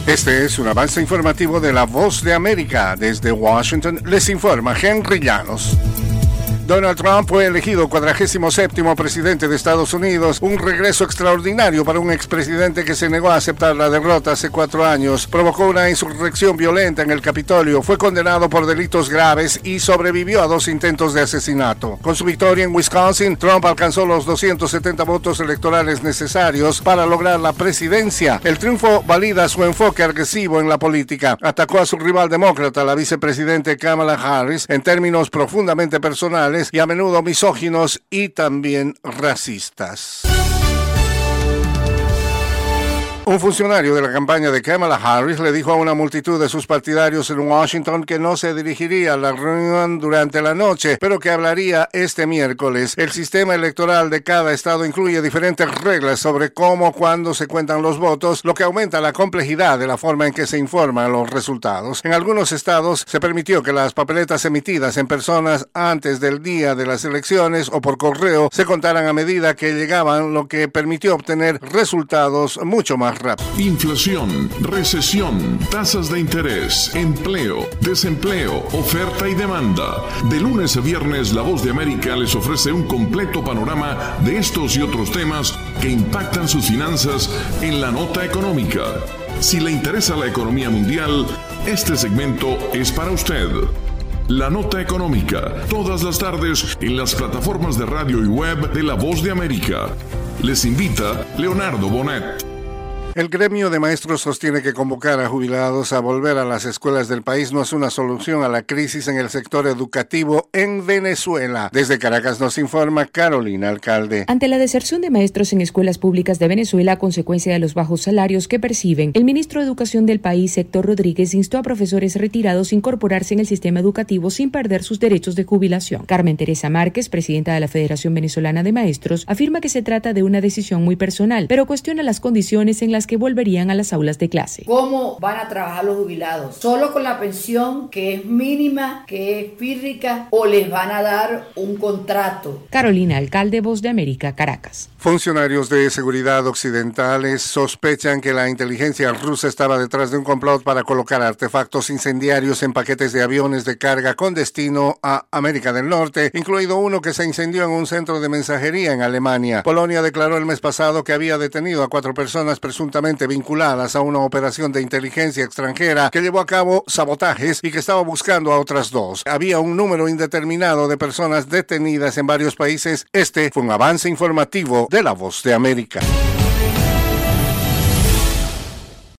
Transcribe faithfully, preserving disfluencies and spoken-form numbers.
Este es un avance informativo de La Voz de América. Desde Washington les informa Henry Llanos. Donald Trump fue elegido cuadragésimo séptimo presidente de Estados Unidos, un regreso extraordinario para un expresidente que se negó a aceptar la derrota hace cuatro años. Provocó una insurrección violenta en el Capitolio, fue condenado por delitos graves y sobrevivió a dos intentos de asesinato. Con su victoria en Wisconsin, Trump alcanzó los doscientos setenta votos electorales necesarios para lograr la presidencia. El triunfo valida su enfoque agresivo en la política. Atacó a su rival demócrata, la vicepresidente Kamala Harris, en términos profundamente personales y a menudo misóginos y también racistas. Un funcionario de la campaña de Kamala Harris le dijo a una multitud de sus partidarios en Washington que no se dirigiría a la reunión durante la noche, pero que hablaría este miércoles. El sistema electoral de cada estado incluye diferentes reglas sobre cómo, cuándo se cuentan los votos, lo que aumenta la complejidad de la forma en que se informan los resultados. En algunos estados se permitió que las papeletas emitidas en personas antes del día de las elecciones o por correo se contaran a medida que llegaban, lo que permitió obtener resultados mucho más rápido. Inflación, recesión, tasas de interés, empleo, desempleo, oferta y demanda. De lunes a viernes, La Voz de América les ofrece un completo panorama de estos y otros temas que impactan sus finanzas en la nota económica. Si le interesa la economía mundial, este segmento es para usted. La Nota Económica, todas las tardes en las plataformas de radio y web de La Voz de América. Les invita Leonardo Bonet. El gremio de maestros sostiene que convocar a jubilados a volver a las escuelas del país no es una solución a la crisis en el sector educativo en Venezuela. Desde Caracas nos informa Carolina Alcalde. Ante la deserción de maestros en escuelas públicas de Venezuela a consecuencia de los bajos salarios que perciben, el ministro de Educación del país, Héctor Rodríguez, instó a profesores retirados a incorporarse en el sistema educativo sin perder sus derechos de jubilación. Carmen Teresa Márquez, presidenta de la Federación Venezolana de Maestros, afirma que se trata de una decisión muy personal, pero cuestiona las condiciones en las que volverían a las aulas de clase. ¿Cómo van a trabajar los jubilados? ¿Solo con la pensión que es mínima, que es pírrica, o les van a dar un contrato? Carolina Alcalde, Voz de América, Caracas. Funcionarios de seguridad occidentales sospechan que la inteligencia rusa estaba detrás de un complot para colocar artefactos incendiarios en paquetes de aviones de carga con destino a América del Norte, incluido uno que se incendió en un centro de mensajería en Alemania. Polonia declaró el mes pasado que había detenido a cuatro personas presuntamente vinculadas a una operación de inteligencia extranjera que llevó a cabo sabotajes y que estaba buscando a otras dos. Había un número indeterminado de personas detenidas en varios países. Este fue un avance informativo de La Voz de América.